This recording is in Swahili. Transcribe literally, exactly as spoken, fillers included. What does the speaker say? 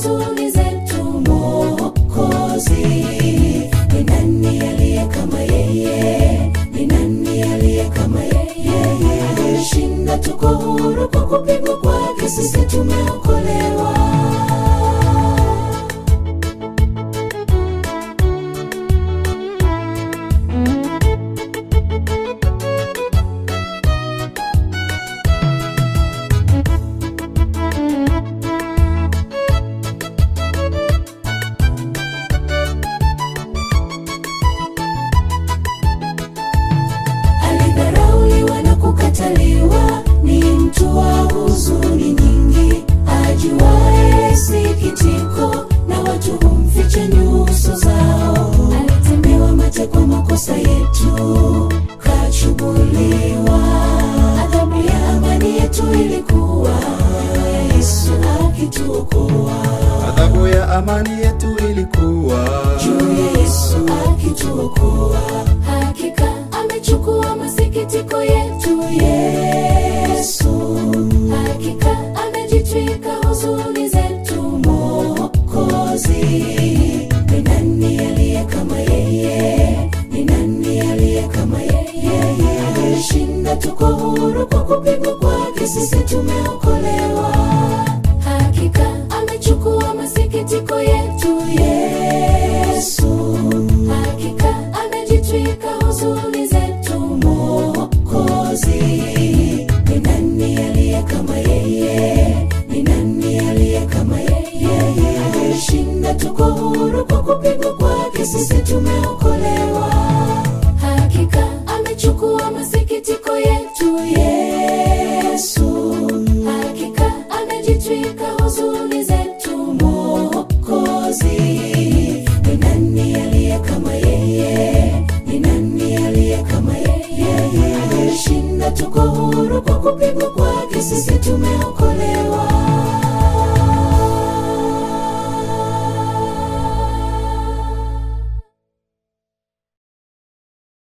huzuni zetu Mwokozi. Ni nani aliye kama yeye? Ni nani aliye kama yeye? Alishinda, tuko huru kwa kupigwa kwake, sisi tumeokolewa. Ni mtu wa huzuni nyingi, ajuaye sikitiko, na watu humficha nyuso zao. Alitemewa mate kwa makosa yetu, kachubuliwa. Adhabu ya amani yetu ilikuwa Yesu akituokoa. Adhabu ya amani yetu ilikuwa juu ya Yesu akituokoa. Hakika amechukua masikitiko yetu Yesu. Hakika amejitwika huzuni zetu Mwokozi. Ni nani aliye kama yeye? Ni nani aliye kama yeye? Alishinda, tuko huru kwa kupigwa kwake, sisi tumeokolewa. Hakika amechukua masikitiko yetu Yesu. Hakika amejitwika huzuni zetu Mwokozi. Ni nani aliye kama yeye? Ni nani aliye kama yeye? Alishinda, tuko huru kwa kupigwa kwake, sisi tumeokolewa. Hakika amechukua masikitiko yetu Yesu. Hakika amejitwika huzuni zetu Mwokozi. Ni nani aliye kama yeye? Ni nani aliye kama yeye? Alishinda, tuko huru kwa kupigwa kwake, sisi tumeokolewa.